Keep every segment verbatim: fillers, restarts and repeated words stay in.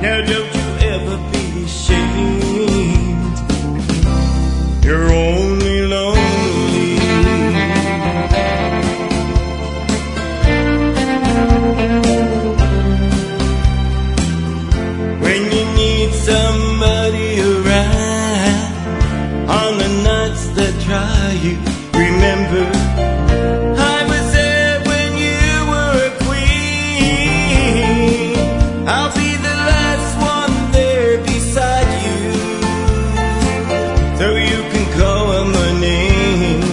Now don't you ever be ashamed. You're only lonely when you need somebody around on the nights that try you. Remember, I was there when you were a queen. I'll be the last one there beside you, so you can call my name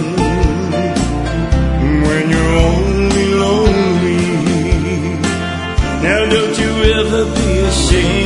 when you're only lonely. Now don't you ever be ashamed.